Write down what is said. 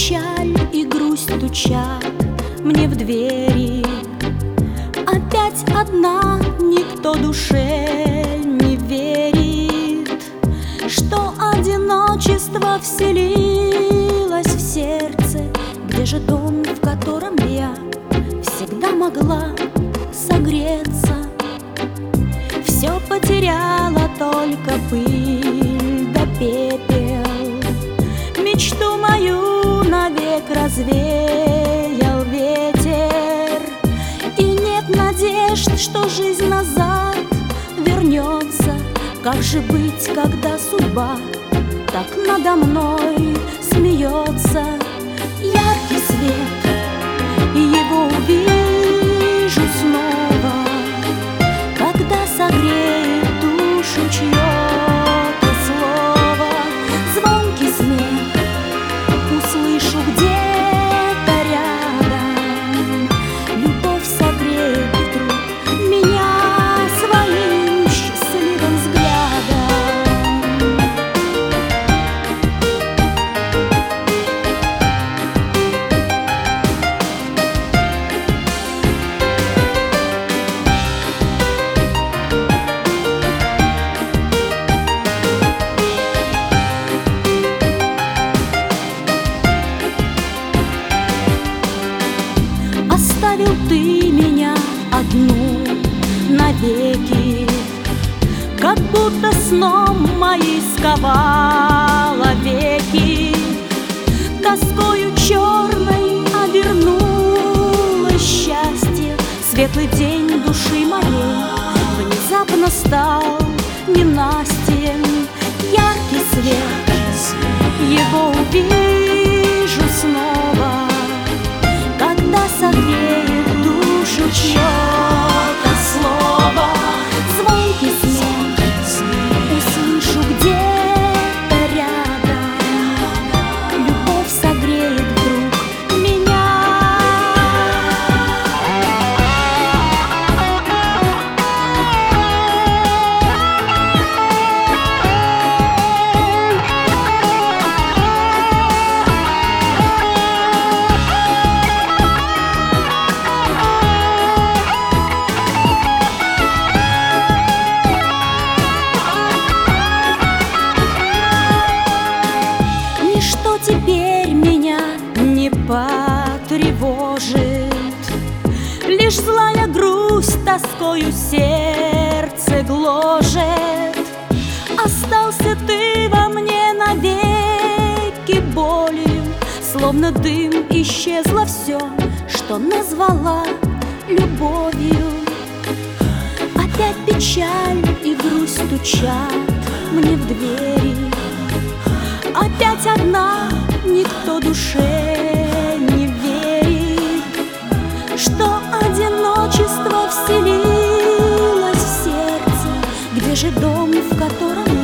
печаль и грусть стучат мне в двери. Опять одна, никто душе не верит, что одиночество вселилось в сердце. Где же дом, в котором я всегда могла согреться? Все потеряла, только пыль да пепел. Мечту мою навек развеял ветер, и нет надежд, что жизнь назад вернется. Как же быть, когда судьба так надо мной смеется? Яркий свет, и его увижу снова, когда согреет душу чье-то слово. Звонкий смех услышу где-то рядом, любовь согреет вдруг меня своим счастливым взглядом. Оставил ты меня одну навеки, как будто сном мои сковала веки. Тоскою черной обернулось счастье, светлый день души моей внезапно стал ненастьем. Яркий свет, его увижу снова, когда согреет душу чье-то слово. Звонкий смех услышу где-то рядом, любовь согреет вдруг меня. Ничто теперь меня не потревожит, лишь злая грусть тоскою сердце гложет. Остался ты во мне навеки болью, словно дым исчезло все, что назвала любовью. Опять печаль и грусть стучат мне в двери. Опять одна, никто душе не верит, что одиночество вселилось в сердце. Где же дом, в котором